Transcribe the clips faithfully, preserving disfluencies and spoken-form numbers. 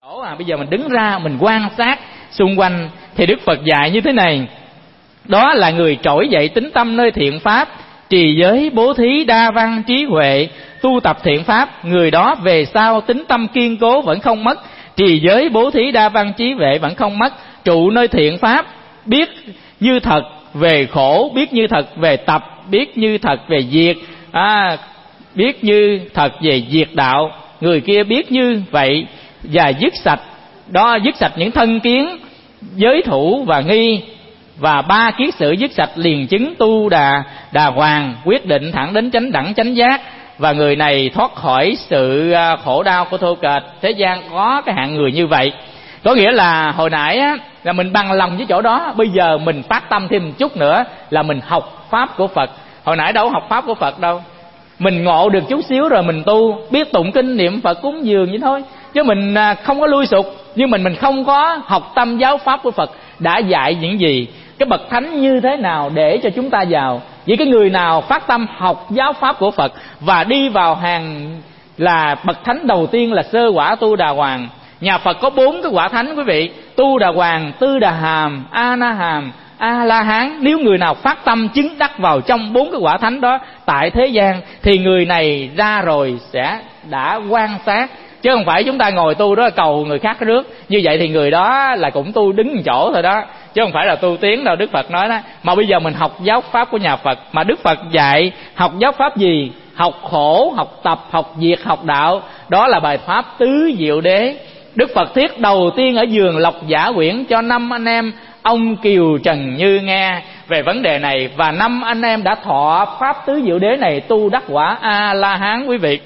Ổ à, bây giờ mình đứng ra mình quan sát xung quanh thì Đức Phật dạy như thế này: đó là người trỗi dậy tín tâm nơi thiện pháp, trì giới bố thí đa văn trí huệ, tu tập thiện pháp, người đó về sau tín tâm kiên cố vẫn không mất, trì giới bố thí đa văn trí huệ vẫn không mất, trụ nơi thiện pháp, biết như thật về khổ, biết như thật về tập, biết như thật về diệt, à, biết như thật về diệt đạo. Người kia biết như vậy và dứt sạch đó, dứt sạch những thân kiến, giới thủ và nghi, và ba kiết sử dứt sạch liền chứng tu đà đà hoàng, quyết định thẳng đến chánh đẳng chánh giác. Và người này thoát khỏi sự khổ đau của thô kệch. Thế gian có cái hạng người như vậy. Có nghĩa là hồi nãy á, là mình bằng lòng với chỗ đó, bây giờ mình phát tâm thêm một chút nữa là mình học pháp của Phật. Hồi nãy đâu học pháp của Phật đâu, mình ngộ được chút xíu rồi mình tu, biết tụng kinh niệm Phật cúng dường vậy thôi, chứ mình không có lui sụp. Nhưng mình mình không có học tâm giáo pháp của Phật đã dạy những gì, cái bậc thánh như thế nào để cho chúng ta vào. Vì cái người nào phát tâm học giáo pháp của Phật và đi vào hàng là bậc thánh đầu tiên là sơ quả tu đà hoàng. Nhà Phật có bốn cái quả thánh quý vị: tu đà hoàng, tư đà hàm, a na hàm, a la hán. Nếu người nào phát tâm chứng đắc vào trong bốn cái quả thánh đó tại thế gian thì người này ra rồi sẽ đã quan sát, chứ không phải chúng ta ngồi tu đó cầu người khác cái rước. Như vậy thì người đó là cũng tu đứng một chỗ thôi đó, chứ không phải là tu tiến đâu. Đức Phật nói đó. Mà bây giờ mình học giáo pháp của nhà Phật, mà Đức Phật dạy học giáo pháp gì? Học khổ, học tập, học diệt, học đạo. Đó là bài pháp tứ diệu đế. Đức Phật thuyết đầu tiên ở giường Lộc Giả Quyển cho năm anh em ông Kiều Trần Như nghe về vấn đề này, và năm anh em đã thọ pháp tứ diệu đế này tu đắc quả A La Hán quý vị.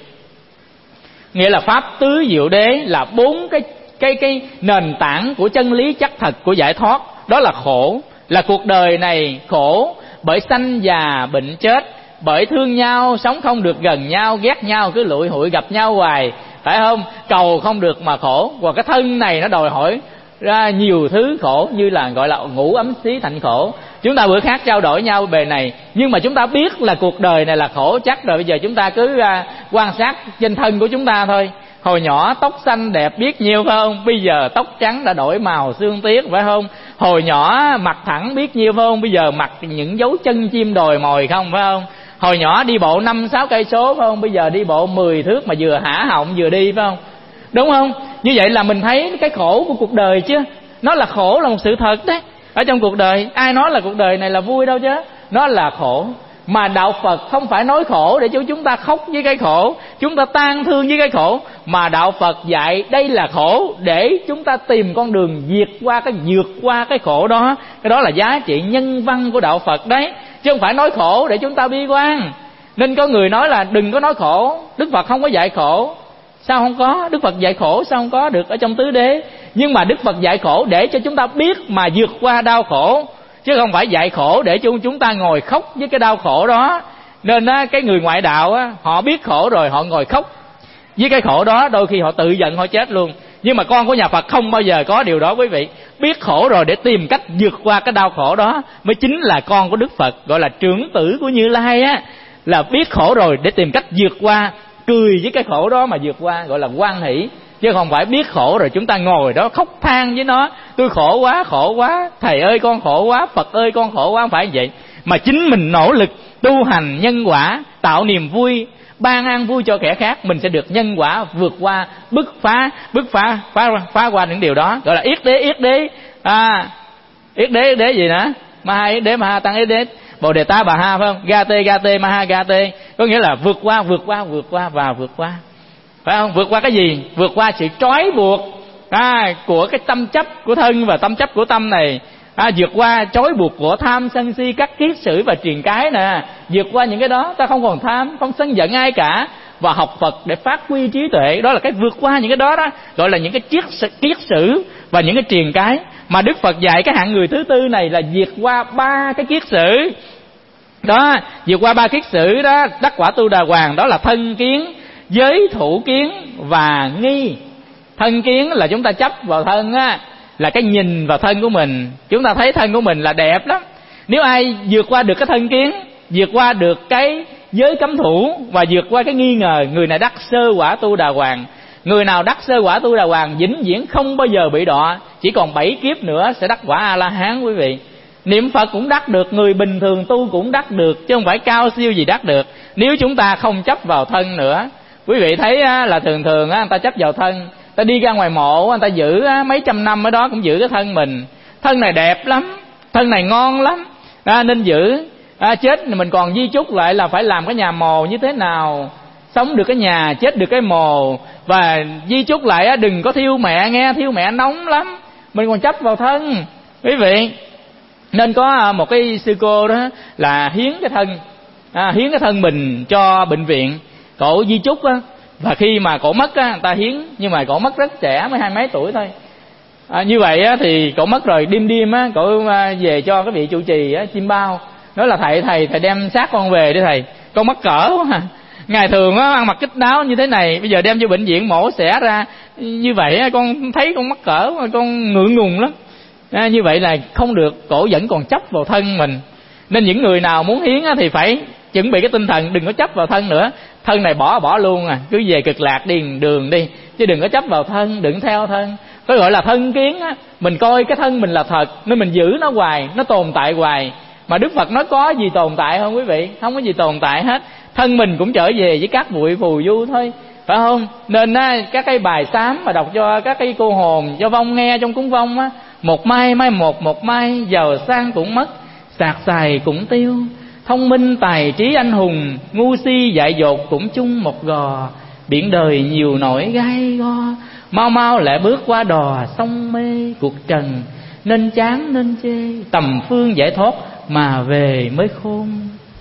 Nghĩa là pháp tứ diệu đế là bốn cái cái cái nền tảng của chân lý chắc thật của giải thoát. Đó là khổ, là cuộc đời này khổ bởi sanh già bệnh chết, bởi thương nhau sống không được gần nhau, ghét nhau cứ lụi hụi gặp nhau hoài, phải không? Cầu không được mà khổ. Và cái thân này nó đòi hỏi ra nhiều thứ khổ, như là gọi là ngũ ấm xí thành khổ. Chúng ta bữa khác trao đổi nhau bề này, nhưng mà chúng ta biết là cuộc đời này là khổ chắc rồi. Bây giờ chúng ta cứ uh, quan sát trên thân của chúng ta thôi. Hồi nhỏ tóc xanh đẹp biết nhiêu phải không? Bây giờ tóc trắng đã đổi màu xương tiết phải không? Hồi nhỏ mặt thẳng biết nhiêu phải không? Bây giờ mặt những dấu chân chim đồi mồi không phải không? Hồi nhỏ đi bộ năm sáu cây số phải không? Bây giờ đi bộ mười thước mà vừa hả họng vừa đi phải không? Đúng không? Như vậy là mình thấy cái khổ của cuộc đời chứ. Nó là khổ, là một sự thật đấy. Ở trong cuộc đời, ai nói là cuộc đời này là vui đâu chứ. Nó là khổ. Mà đạo Phật không phải nói khổ để cho chúng ta khóc với cái khổ, chúng ta tang thương với cái khổ. Mà đạo Phật dạy đây là khổ để chúng ta tìm con đường diệt qua cái vượt qua cái khổ đó. Cái đó là giá trị nhân văn của đạo Phật đấy, chứ không phải nói khổ để chúng ta bi quan. Nên có người nói là đừng có nói khổ, Đức Phật không có dạy khổ. Sao không có? Đức Phật dạy khổ sao không có được ở trong tứ đế? Nhưng mà Đức Phật dạy khổ để cho chúng ta biết mà vượt qua đau khổ, chứ không phải dạy khổ để cho chúng ta ngồi khóc với cái đau khổ đó. Nên á, cái người ngoại đạo á, họ biết khổ rồi họ ngồi khóc với cái khổ đó, đôi khi họ tự giận họ chết luôn. Nhưng mà con của nhà Phật không bao giờ có điều đó quý vị. Biết khổ rồi để tìm cách vượt qua cái đau khổ đó mới chính là con của Đức Phật, gọi là trưởng tử của Như Lai á. Là biết khổ rồi để tìm cách vượt qua, cười với cái khổ đó mà vượt qua, gọi là hoan hỷ. Chứ không phải biết khổ rồi chúng ta ngồi đó khóc than với nó: tôi khổ quá, khổ quá, thầy ơi con khổ quá, Phật ơi con khổ quá. Không phải vậy. Mà chính mình nỗ lực tu hành nhân quả, tạo niềm vui, ban an vui cho kẻ khác, mình sẽ được nhân quả vượt qua, bứt phá, bứt phá, phá, phá qua những điều đó. Gọi là yết đế, yết đế, à, yết đế, yết đế gì nữa? Ma yết đế, ma tăng yết đế, Bồ Đề Ta Bà Ha phải không? Gate, gate, maha gate. Có nghĩa là vượt qua, vượt qua, vượt qua và vượt qua. Phải không? Vượt qua cái gì? Vượt qua sự trói buộc à, của cái tâm chấp của thân và tâm chấp của tâm này. À, vượt qua trói buộc của tham sân si các kiết sử và triền cái nè. Vượt qua những cái đó, ta không còn tham, không sân giận ai cả, và học Phật để phát huy trí tuệ. Đó là cái vượt qua những cái đó đó, gọi là những cái kiết kiết sử và những cái triền cái. Mà Đức Phật dạy cái hạng người thứ tư này là vượt qua ba cái kiết sử đó. Vượt qua ba kiết sử đó, đắc quả tu đà hoàng. Đó là thân kiến, giới thủ kiến và nghi. Thân kiến là chúng ta chấp vào thân á, là cái nhìn vào thân của mình. Chúng ta thấy thân của mình là đẹp lắm. Nếu ai vượt qua được cái thân kiến, vượt qua được cái giới cấm thủ và vượt qua cái nghi ngờ, người này đắc sơ quả tu đà hoàng. Người nào đắc sơ quả Tu Đà Hoàng vĩnh viễn không bao giờ bị đọa, chỉ còn bảy kiếp nữa sẽ đắc quả A La Hán quý vị. Niệm Phật cũng đắc được, người bình thường tu cũng đắc được, chứ không phải cao siêu gì đắc được. Nếu chúng ta không chấp vào thân nữa. Quý vị thấy là thường thường người ta chấp vào thân, ta đi ra ngoài mộ, người ta giữ mấy trăm năm ở đó cũng giữ cái thân mình. Thân này đẹp lắm, thân này ngon lắm, à, nên giữ. À, chết mình còn di chúc lại là phải làm cái nhà mồ như thế nào, sống được cái nhà, chết được cái mồ. Và di chúc lại đừng có thiêu mẹ nghe, thiêu mẹ nóng lắm. Mình còn chấp vào thân quý vị. Nên có một cái sư cô đó là hiến cái thân, à, hiến cái thân mình cho bệnh viện. Cổ di chúc á, và khi mà cổ mất á, người ta hiến, nhưng mà cổ mất rất trẻ, mới hai mấy tuổi thôi. À, như vậy á, thì cổ mất rồi, đêm đêm á, cổ về cho cái vị trụ trì á, chim bao, nói là thầy thầy thầy đem xác con về đi thầy, con mắc cỡ quá à. Ngày thường á ăn mặc kín đáo như thế này, bây giờ đem vô bệnh viện mổ xẻ ra như vậy á, con thấy con mắc cỡ, con ngượng ngùng lắm. À, như vậy là không được, cổ vẫn còn chấp vào thân mình. Nên những người nào muốn hiến á, thì phải chuẩn bị cái tinh thần đừng có chấp vào thân nữa. Thân này bỏ bỏ luôn à, cứ về cực lạc đi đường đi, chứ đừng có chấp vào thân, đừng theo thân. Có gọi là thân kiến á, mình coi cái thân mình là thật nên mình giữ nó hoài, nó tồn tại hoài. Mà Đức Phật nói có gì tồn tại không quý vị? Không có gì tồn tại hết. Thân mình cũng trở về với các bụi phù du thôi, phải không? Nên á, các cái bài sám mà đọc cho các cái cô hồn, cho vong nghe trong cúng vong á, một mai mai một, một mai giàu sang cũng mất, sạc xài cũng tiêu. Thông minh tài trí anh hùng, ngu si dại dột cũng chung một gò. Biển đời nhiều nỗi gai go, mau mau lại bước qua đò sông mê cuộc trần. Nên chán nên chê, tầm phương giải thoát mà về mới khôn.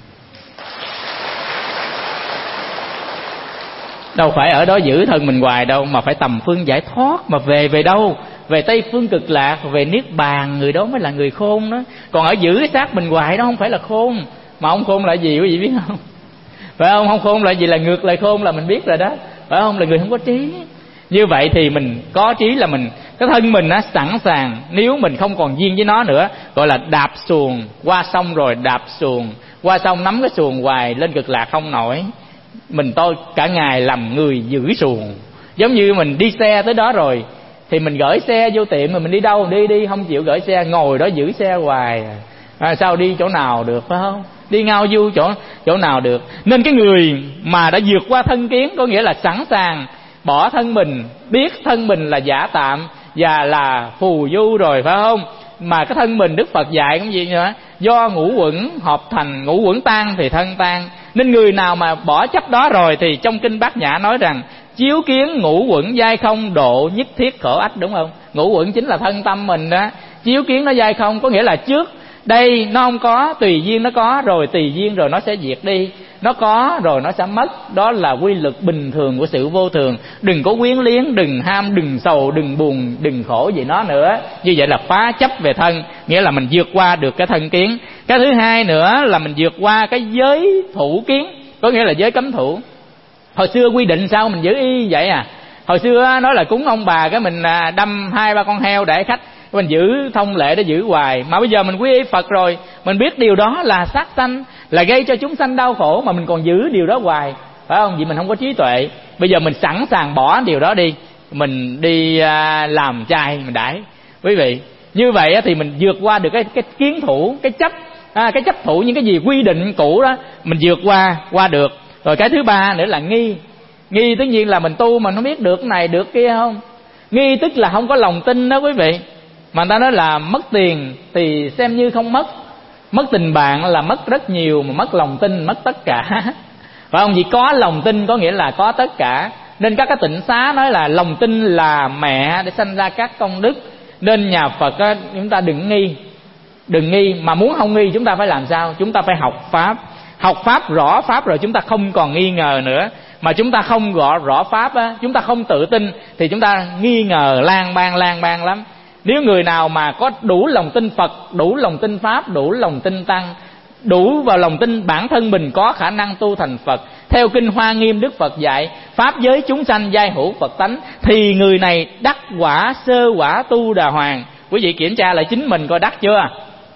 Đâu phải ở đó giữ thân mình hoài đâu, mà phải tầm phương giải thoát. Mà về về đâu? Về Tây Phương Cực Lạc, về Niết Bàn. Người đó mới là người khôn đó. Còn ở giữ cái xác mình hoài đó không phải là khôn. Mà không khôn là gì quý vị biết không? Phải không? Không khôn là gì? Là ngược lại khôn là mình biết rồi đó, phải không? Là người không có trí. Như vậy thì mình có trí là mình, cái thân mình á, sẵn sàng. Nếu mình không còn duyên với nó nữa, gọi là đạp xuồng. Qua sông rồi đạp xuồng, qua sông nắm cái xuồng hoài, lên Cực Lạc không nổi. Mình tôi cả ngày làm người giữ xuồng. Giống như mình đi xe tới đó rồi thì mình gửi xe vô tiệm, mà mình đi đâu đi đi không chịu gửi xe, ngồi đó giữ xe hoài. À, sao đi chỗ nào được, phải không? Đi ngao du chỗ chỗ nào được. Nên cái người mà đã vượt qua thân kiến, có nghĩa là sẵn sàng bỏ thân mình, biết thân mình là giả tạm và là phù du rồi, phải không? Mà cái thân mình Đức Phật dạy cũng gì nữa, do ngũ uẩn hợp thành, ngũ uẩn tan thì thân tan. Nên người nào mà bỏ chấp đó rồi thì trong kinh Bát Nhã nói rằng chiếu kiến ngũ uẩn giai không, độ nhất thiết khổ ách, đúng không? Ngũ uẩn chính là thân tâm mình đó. Chiếu kiến nó giai không có nghĩa là trước đây nó không có, tùy duyên nó có, rồi tùy duyên rồi nó sẽ diệt đi. Nó có rồi nó sẽ mất. Đó là quy luật bình thường của sự vô thường. Đừng có quyến liếng, đừng ham, đừng sầu, đừng buồn, đừng khổ gì nó nữa. Như vậy là phá chấp về thân, nghĩa là mình vượt qua được cái thân kiến. Cái thứ hai nữa là mình vượt qua cái giới thủ kiến, có nghĩa là giới cấm thủ. Hồi xưa quy định sao mình giữ y vậy à? Hồi xưa nói là cúng ông bà, cái mình đâm hai ba con heo để khách, mình giữ thông lệ để giữ hoài. Mà bây giờ mình quy y Phật rồi, mình biết điều đó là sát sanh, là gây cho chúng sanh đau khổ, mà mình còn giữ điều đó hoài, phải không? Vì mình không có trí tuệ. Bây giờ mình sẵn sàng bỏ điều đó đi, mình đi à, làm chay mình đãi quý vị. Như vậy thì mình vượt qua được cái cái kiến thủ, cái chấp à, cái chấp thủ những cái gì quy định cũ đó, mình vượt qua qua được. Rồi cái thứ ba nữa là nghi. Nghi tất nhiên là mình tu mà nó biết được cái này được kia không. Nghi tức là không có lòng tin đó quý vị. Mà người ta nói là mất tiền thì xem như không mất, mất tình bạn là mất rất nhiều, mà mất lòng tin mất tất cả. Phải không? Vì có lòng tin có nghĩa là có tất cả. Nên các cái tịnh xá nói là lòng tin là mẹ để sanh ra các công đức. Nên nhà Phật á, chúng ta đừng nghi, đừng nghi. Mà muốn không nghi chúng ta phải làm sao? Chúng ta phải học Pháp. Học Pháp rõ Pháp rồi chúng ta không còn nghi ngờ nữa. Mà chúng ta không rõ, rõ Pháp á, chúng ta không tự tin thì chúng ta nghi ngờ lan ban lan ban lắm. Nếu người nào mà có đủ lòng tin Phật, đủ lòng tin Pháp, đủ lòng tin Tăng, đủ vào lòng tin bản thân mình có khả năng tu thành Phật, theo kinh Hoa Nghiêm Đức Phật dạy pháp giới chúng sanh giai hữu Phật tánh, thì người này đắc quả sơ quả Tu Đà Hoàng. Quý vị kiểm tra lại chính mình coi đắc chưa,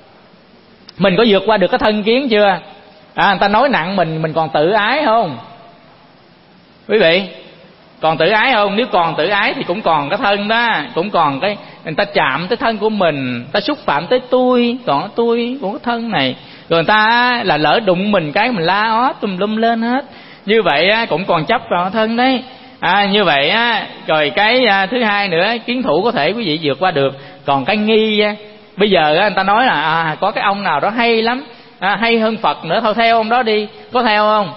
mình có vượt qua được cái thân kiến chưa. À, người ta nói nặng mình, mình còn tự ái không quý vị? Còn tự ái không? Nếu còn tự ái thì cũng còn cái thân đó, cũng còn cái người ta chạm tới thân của mình, người ta xúc phạm tới tôi, còn tôi của cái thân này, rồi người ta là lỡ đụng mình cái mình la ó tùm lum lên hết. Như vậy á, cũng còn chấp vào thân đấy. À, như vậy á, rồi cái à, thứ hai nữa, kiến thủ có thể quý vị vượt qua được. Còn cái nghi á, bây giờ á, người ta nói là à, có cái ông nào đó hay lắm, à, hay hơn Phật nữa, thôi theo ông đó đi. Có theo không?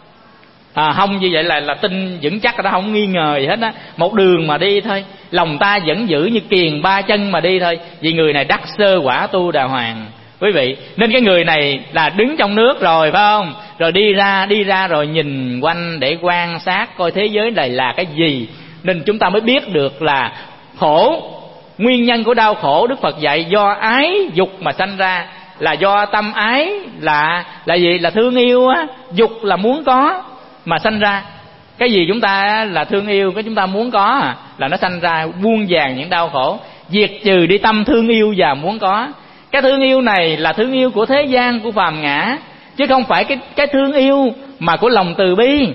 À, không, như vậy là là tin vững chắc, ta không nghi ngờ gì hết á. Một đường mà đi thôi, lòng ta vẫn giữ như kiền ba chân mà đi thôi. Vì người này đắc sơ quả tu đà hoàng quý vị. Nên cái người này là đứng trong nước rồi, phải không? Rồi đi ra đi ra rồi nhìn quanh để quan sát coi thế giới này là cái gì. Nên chúng ta mới biết được là khổ, nguyên nhân của đau khổ Đức Phật dạy do ái dục mà sanh ra, là do tâm ái là là gì? Là thương yêu á, dục là muốn có mà sanh ra. Cái gì chúng ta là thương yêu, cái chúng ta muốn có à, là nó sanh ra muôn vàn những đau khổ. Diệt trừ đi tâm thương yêu và muốn có. Cái thương yêu này là thương yêu của thế gian, của phàm ngã, chứ không phải cái cái thương yêu mà của lòng từ bi.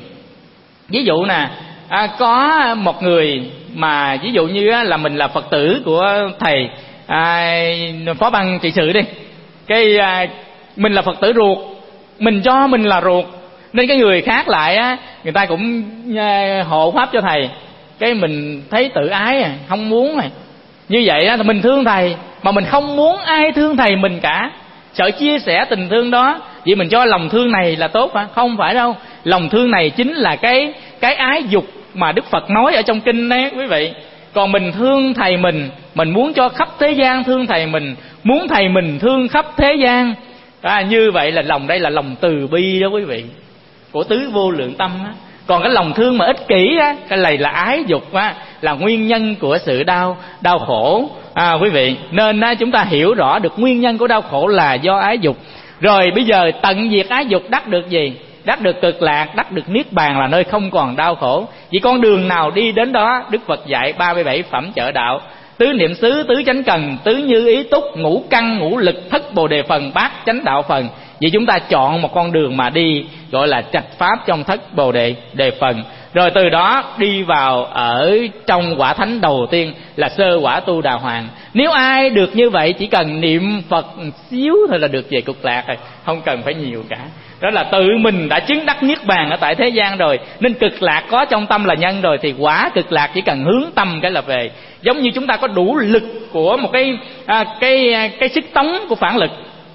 Ví dụ nè, à, có một người mà ví dụ như là mình là Phật tử của thầy à, Phó Băng trị sự đi, cái à, mình là Phật tử ruột, mình cho mình là ruột, nên cái người khác lại á, người ta cũng à, hộ pháp cho thầy, cái mình thấy tự ái à, không muốn à. Như vậy á, mình thương thầy mà mình không muốn ai thương thầy mình cả, sợ chia sẻ tình thương đó, vì mình cho lòng thương này là tốt hả? Không phải đâu. Lòng thương này chính là cái cái ái dục mà Đức Phật nói ở trong kinh đấy quý vị. Còn mình thương thầy mình, mình muốn cho khắp thế gian thương thầy mình, muốn thầy mình thương khắp thế gian. À, như vậy là lòng đây là lòng từ bi đó quý vị, của tứ vô lượng tâm á. Còn cái lòng thương mà ích kỷ á, cái này là ái dục á, là nguyên nhân của sự đau đau khổ à, quý vị. Nên á, chúng ta hiểu rõ được nguyên nhân của đau khổ là do ái dục. Rồi bây giờ tận diệt ái dục đắc được gì? Đắc được cực lạc, đắc được niết bàn, là nơi không còn đau khổ. Vì con đường nào đi đến đó, Đức Phật dạy ba mươi bảy phẩm chợ đạo: tứ niệm xứ, tứ chánh cần, tứ như ý túc, ngũ căn ngũ lực, thất bồ đề phần, bát chánh đạo phần. Vì chúng ta chọn một con đường mà đi, gọi là trạch pháp trong thất bồ đề đề phần. Rồi từ đó đi vào ở trong quả thánh đầu tiên là sơ quả tu đà hoàng. Nếu ai được như vậy, chỉ cần niệm Phật xíu thôi là được về cực lạc rồi, không cần phải nhiều cả. Đó là tự mình đã chứng đắc niết bàn ở tại thế gian rồi. Nên cực lạc có trong tâm là nhân rồi, thì quả cực lạc chỉ cần hướng tâm cái là về. Giống như chúng ta có đủ lực của một cái à, cái cái sức tống của phản lực,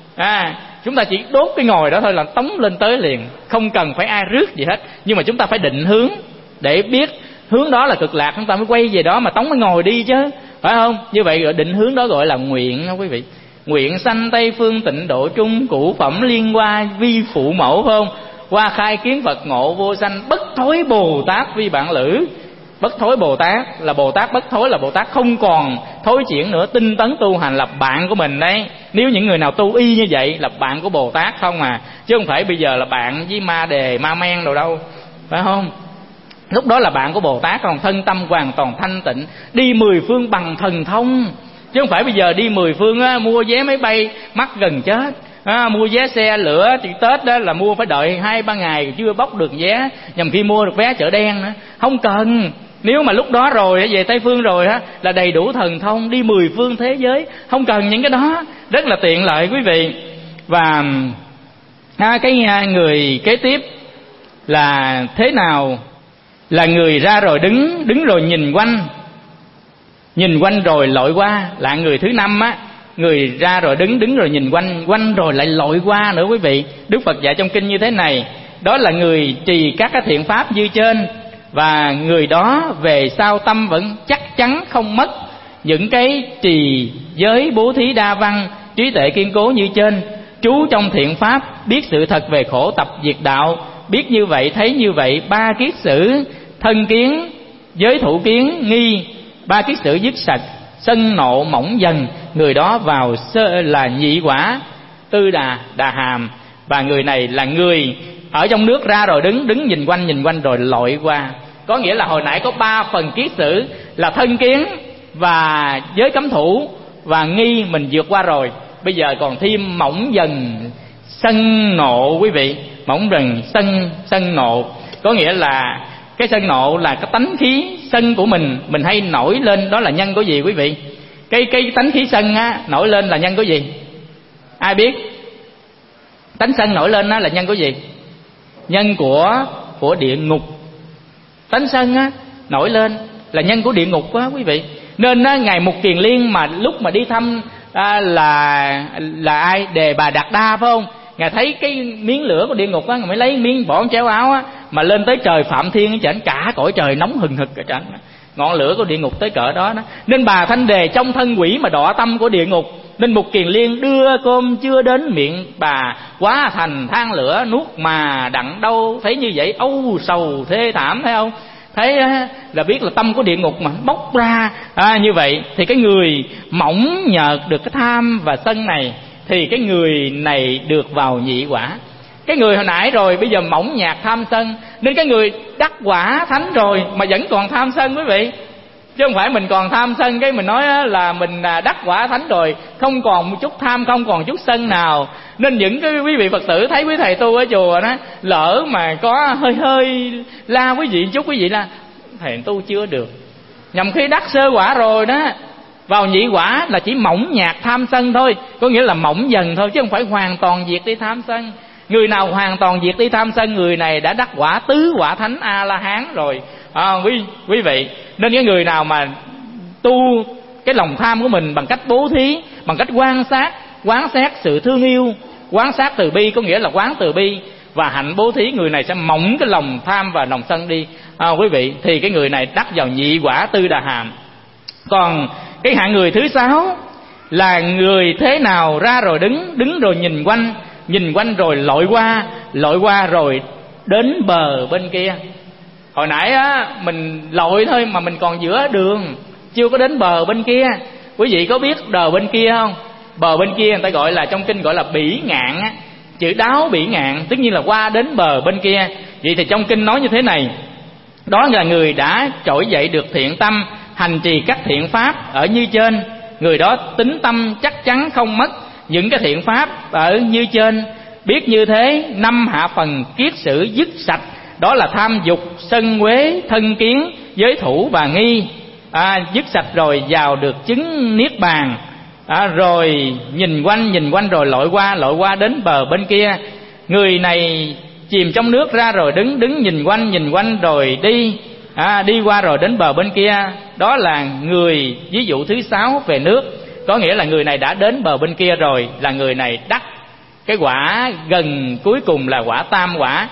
à, chúng ta chỉ đốt cái ngòi đó thôi là tống lên tới liền, không cần phải ai rước gì hết. Nhưng mà chúng ta phải định hướng để biết hướng đó là cực lạc, chúng ta mới quay về đó mà tống cái ngòi đi chứ, phải không? Như vậy gọi định hướng đó gọi là nguyện đó quý vị. Nguyện sanh Tây phương tịnh độ trung, cũ phẩm liên hoa vi phụ mẫu, phải không? Qua khai kiến Phật ngộ vô sanh, bất thối Bồ Tát vi bạn lữ. Bất thối Bồ Tát là Bồ Tát bất thối, là Bồ Tát không còn thối chuyển nữa, tinh tấn tu hành, là bạn của mình đấy. Nếu những người nào tu y như vậy là bạn của Bồ Tát không à, chứ không phải bây giờ là bạn với ma đề ma men đâu đâu, phải không? Lúc đó là bạn của Bồ Tát, còn thân tâm hoàn toàn thanh tịnh, đi mười phương bằng thần thông. Chứ không phải bây giờ đi mười phương á, mua vé máy bay mắc gần chết, à, mua vé xe lửa thì Tết đó là mua phải đợi hai ba ngày chưa bóc được vé, nhằm khi mua được vé chợ đen nữa. Không cần. Nếu mà lúc đó rồi về Tây phương rồi á, là đầy đủ thần thông đi mười phương thế giới, không cần những cái đó, rất là tiện lợi quý vị. Và à, cái người kế tiếp là thế nào? Là người ra rồi đứng, đứng rồi nhìn quanh, nhìn quanh rồi lội qua, là người thứ năm á. Người ra rồi đứng, đứng rồi nhìn quanh, quanh rồi lại lội qua nữa quý vị. Đức Phật dạy trong kinh như thế này: đó là người trì các cái thiện pháp như trên, và người đó về sau tâm vẫn chắc chắn không mất những cái trì giới bố thí đa văn, trí tuệ kiên cố như trên, trú trong thiện pháp, biết sự thật về khổ, tập diệt đạo, biết như vậy thấy như vậy, ba kiết sử thân kiến, giới thủ kiến, nghi, ba kiết sử dứt sạch, sân nộ mỏng dần. Người đó vào sơ là nhị quả tư đà đà hàm. Và người này là người ở trong nước ra rồi đứng, đứng nhìn quanh, nhìn quanh rồi lội qua. Có nghĩa là hồi nãy có ba phần kiết sử là thân kiến và giới cấm thủ và nghi mình vượt qua rồi. Bây giờ còn thêm mỏng dần sân nộ quý vị. Mỏng dần sân sân nộ có nghĩa là Cái sân nộ là cái tánh khí sân của mình, mình hay nổi lên, đó là nhân của gì quý vị? Cái cái tánh khí sân á nổi lên là nhân của gì? Ai biết? Tánh sân nổi lên á là nhân của gì? Nhân của của địa ngục. Tánh sân á nổi lên là nhân của địa ngục quá quý vị. Nên á, ngài Mục Kiền Liên mà lúc mà đi thăm à, là là ai? Đề Bà Đạt Đa phải không? Ngài thấy cái miếng lửa của địa ngục á, ngài mới lấy miếng bỏ chéo áo á, mà lên tới trời Phạm Thiên ở trển, cả cõi trời nóng hừng hực ở trển, ngọn lửa của địa ngục tới cỡ đó đó. Nên bà Thanh Đề trong thân quỷ mà đọa tâm của địa ngục, nên Mục Kiền Liên đưa cơm chưa đến miệng bà, quá thành than lửa nuốt mà đặng đâu. Thấy như vậy âu sầu thê thảm, thấy không? Thấy là biết là tâm của địa ngục mà bốc ra à, như vậy thì cái người mỏng nhợt được cái tham và sân này thì cái người này được vào nhị quả. Cái người hồi nãy rồi bây giờ mỏng nhạt tham sân, nên cái người đắc quả thánh rồi mà vẫn còn tham sân quý vị. Chứ không phải mình còn tham sân cái mình nói là mình đắc quả thánh rồi, không còn một chút tham, không còn chút sân nào. Nên những cái quý vị Phật tử thấy quý thầy tu ở chùa đó, lỡ mà có hơi hơi la quý vị chút, quý vị là thầy tu chưa được, nhằm khi đắc sơ quả rồi đó. Vào nhị quả là chỉ mỏng nhạt tham sân thôi, có nghĩa là mỏng dần thôi, chứ không phải hoàn toàn diệt đi tham sân. Người nào hoàn toàn diệt đi tham sân, người này đã đắc quả tứ quả thánh A La Hán rồi à, quý quý vị. Nên cái người nào mà tu cái lòng tham của mình bằng cách bố thí, bằng cách quan sát, quán xét sự thương yêu, quán sát từ bi, có nghĩa là quán từ bi và hạnh bố thí, người này sẽ mỏng cái lòng tham và lòng sân đi à, quý vị. Thì cái người này đắc vào nhị quả Tư Đà Hàm. Còn cái hạng người thứ sáu là người thế nào ra rồi đứng, đứng rồi nhìn quanh, nhìn quanh rồi lội qua, lội qua rồi đến bờ bên kia. Hồi nãy á mình lội thôi mà mình còn giữa đường, chưa có đến bờ bên kia. Quý vị có biết bờ bên kia không? Bờ bên kia người ta gọi là, trong kinh gọi là bỉ ngạn á, chữ đáo bỉ ngạn, tất nhiên là qua đến bờ bên kia. Vậy thì trong kinh nói như thế này: đó là người đã trỗi dậy được thiện tâm, hành trì các thiện pháp ở như trên. Người đó tín tâm chắc chắn không mất những cái thiện pháp ở như trên. Biết như thế, năm hạ phần kiết sử dứt sạch, đó là tham dục, sân quế, thân kiến, giới thủ và nghi à, dứt sạch rồi vào được chứng niết bàn à, rồi nhìn quanh, nhìn quanh rồi lội qua, lội qua đến bờ bên kia. Người này chìm trong nước ra rồi đứng, đứng nhìn quanh, nhìn quanh rồi đi à, đi qua rồi đến bờ bên kia. Đó là người ví dụ thứ sáu về nước, có nghĩa là người này đã đến bờ bên kia rồi, là người này đắc cái quả gần cuối cùng là quả tam quả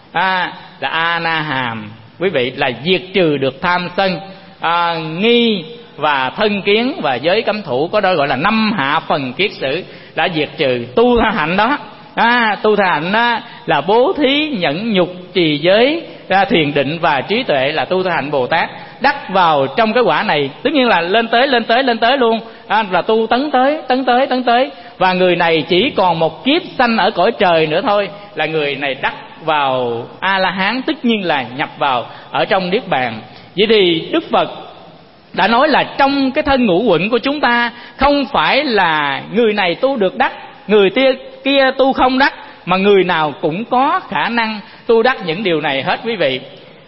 à, là A Na Hàm quý vị, là diệt trừ được tham sân à, nghi và thân kiến và giới cấm thủ, có đó gọi là năm hạ phần kiết sử đã diệt trừ. Tu tha hạnh đó à, tu tha hạnh đó là bố thí, nhẫn nhục, trì giới, ra thiền định và trí tuệ, là tu tha hạnh Bồ Tát đắc vào trong cái quả này. Tất nhiên là lên tới lên tới lên tới luôn à, là tu tấn tới tấn tới tấn tới. Và người này chỉ còn một kiếp sanh ở cõi trời nữa thôi, là người này đắc vào A La Hán, tất nhiên là nhập vào ở trong niết bàn. Vậy thì Đức Phật đã nói là trong cái thân ngũ uẩn của chúng ta, không phải là người này tu được đắc, người kia kia tu không đắc, mà người nào cũng có khả năng tu đắc những điều này hết quý vị.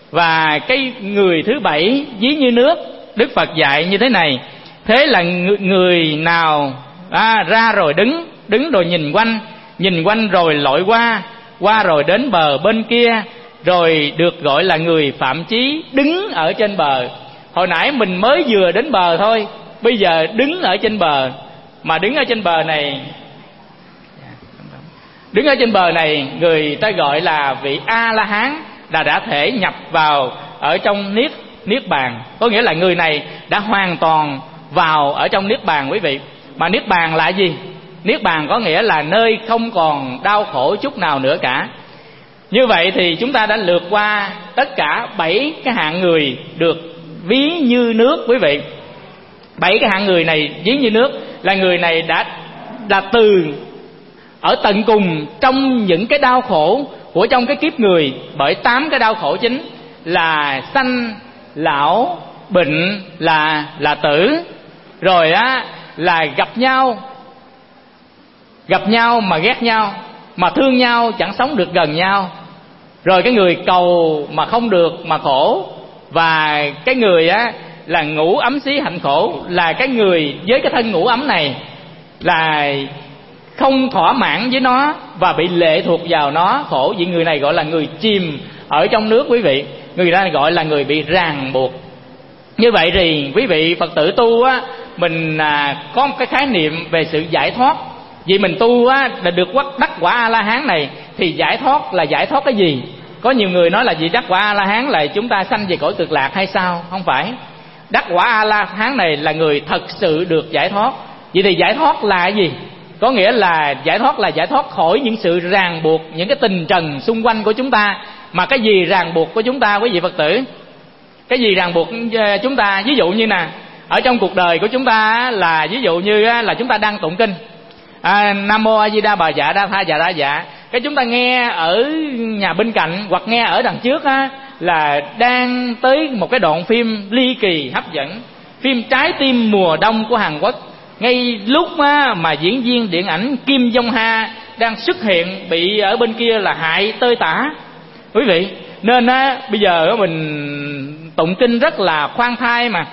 Và cái người thứ bảy ví như nước, Đức Phật dạy như thế này: thế là người nào à, ra rồi đứng, đứng rồi nhìn quanh, nhìn quanh rồi lội qua, qua rồi đến bờ bên kia, rồi được gọi là người phạm chí, đứng ở trên bờ. Hồi nãy mình mới vừa đến bờ thôi, bây giờ đứng ở trên bờ. Mà đứng ở trên bờ này, đứng ở trên bờ này người ta gọi là vị A La Hán, là đã thể nhập vào ở trong niết niết bàn, có nghĩa là người này đã hoàn toàn vào ở trong niết bàn quý vị. Mà niết bàn là gì? Niết bàn có nghĩa là nơi không còn đau khổ chút nào nữa cả. Như vậy thì chúng ta đã lượt qua tất cả bảy cái hạng người được ví như nước quý vị. Bảy cái hạng người này ví như nước, là người này đã là từ ở tận cùng trong những cái đau khổ của trong cái kiếp người, bởi tám cái đau khổ chính là sanh, lão, bệnh, là là tử, rồi á là gặp nhau, gặp nhau mà ghét nhau, mà thương nhau chẳng sống được gần nhau Rồi cái người cầu mà không được mà khổ, và cái người á là ngủ ấm xí hạnh khổ, là cái người với cái thân ngủ ấm này là không thỏa mãn với nó và bị lệ thuộc vào nó, khổ. Vì người này gọi là người chìm ở trong nước quý vị, người ta gọi là người bị ràng buộc. Như vậy thì quý vị Phật tử tu á, mình à, có một cái khái niệm về sự giải thoát. Vì mình tu á là được đắc quả A La Hán này, thì giải thoát là giải thoát cái gì? Có nhiều người nói là vì đắc quả A La Hán là chúng ta sanh về cõi cực lạc hay sao? Không phải. Đắc quả A La Hán này là người thật sự được giải thoát. Vậy thì giải thoát là cái gì? Có nghĩa là giải thoát là giải thoát khỏi những sự ràng buộc, những cái tình trần xung quanh của chúng ta. Mà cái gì ràng buộc của chúng ta quý vị Phật tử? Cái gì ràng buộc chúng ta? Ví dụ như nè, ở trong cuộc đời của chúng ta là ví dụ như là chúng ta đang tụng kinh à, Nam Mô A Di Đà Bà Dạ Đa Tha Dạ Đa Dạ. Cái chúng ta nghe ở nhà bên cạnh hoặc nghe ở đằng trước á, là đang tới một cái đoạn phim ly kỳ hấp dẫn, phim Trái Tim Mùa Đông của Hàn Quốc. Ngay lúc á, mà diễn viên điện ảnh Kim Jong Ha đang xuất hiện, bị ở bên kia là hại tơi tả quý vị. Nên á, bây giờ mình tụng kinh rất là khoan thai mà.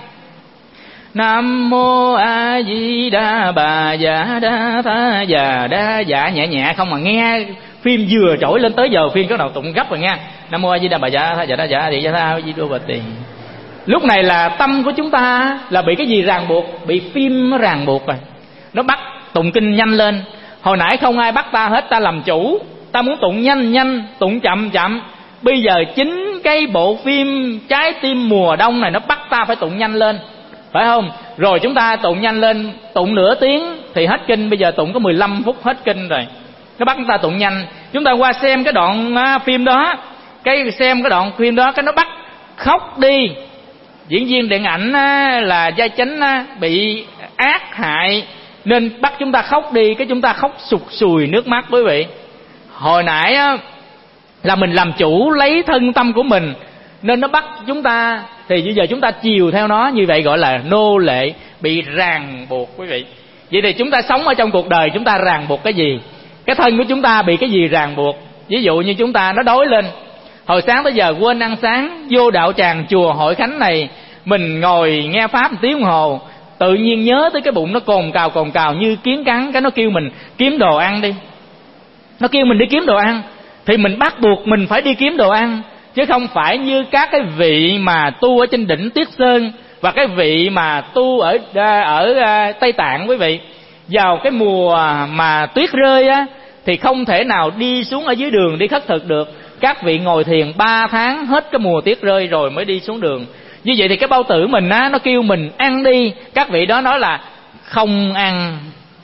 Nam Mô A Di Đà Bà Dạ Đa Tha Dạ Đa Dạ, nhẹ nhẹ không mà nghe phim vừa trỗi lên tới giờ phim có đầu tụng gấp rồi nha. Nam Mô A Di Đà Bà Dạ Tha Dạ Đa Dạ Đi Dạ Tha Di Đô Bà Tỳ. Lúc này là tâm của chúng ta là bị cái gì ràng buộc? Bị phim nó ràng buộc rồi, nó bắt tụng kinh nhanh lên. Hồi nãy không ai bắt ta hết, ta làm chủ, ta muốn tụng nhanh nhanh, tụng chậm chậm. Bây giờ chính cái bộ phim Trái Tim Mùa Đông này nó bắt ta phải tụng nhanh lên, phải không? Rồi chúng ta tụng nhanh lên, tụng nửa tiếng thì hết kinh, bây giờ tụng có mười lăm phút hết kinh rồi. Nó bắt chúng ta tụng nhanh. Chúng ta qua xem cái đoạn phim đó, cái xem cái đoạn phim đó, cái nó bắt khóc đi. Diễn viên điện ảnh là Gia Chánh bị ác hại nên bắt chúng ta khóc đi, cái chúng ta khóc sụt sùi nước mắt quý vị. Hồi nãy là mình làm chủ lấy thân tâm của mình nên nó bắt chúng ta, thì bây giờ chúng ta chiều theo nó, như vậy gọi là nô lệ, bị ràng buộc quý vị. Vậy thì chúng ta sống ở trong cuộc đời, chúng ta ràng buộc cái gì? Cái thân của chúng ta bị cái gì ràng buộc? Ví dụ như chúng ta nó đói lên, hồi sáng tới giờ quên ăn sáng, vô đạo tràng chùa Hội Khánh này mình ngồi nghe pháp một tiếng đồng hồ, tự nhiên nhớ tới cái bụng nó cồn cào cồn cào như kiến cắn, cái nó kêu mình kiếm đồ ăn đi, nó kêu mình đi kiếm đồ ăn, thì mình bắt buộc mình phải đi kiếm đồ ăn. Chứ không phải như các cái vị mà tu ở trên đỉnh Tuyết Sơn và cái vị mà tu ở ở Tây Tạng quý vị, vào cái mùa mà tuyết rơi á thì không thể nào đi xuống ở dưới đường đi khất thực được. Các vị ngồi thiền ba tháng hết cái mùa tuyết rơi rồi mới đi xuống đường. Như vậy thì cái bao tử mình á, nó kêu mình ăn đi, các vị đó nói là không ăn.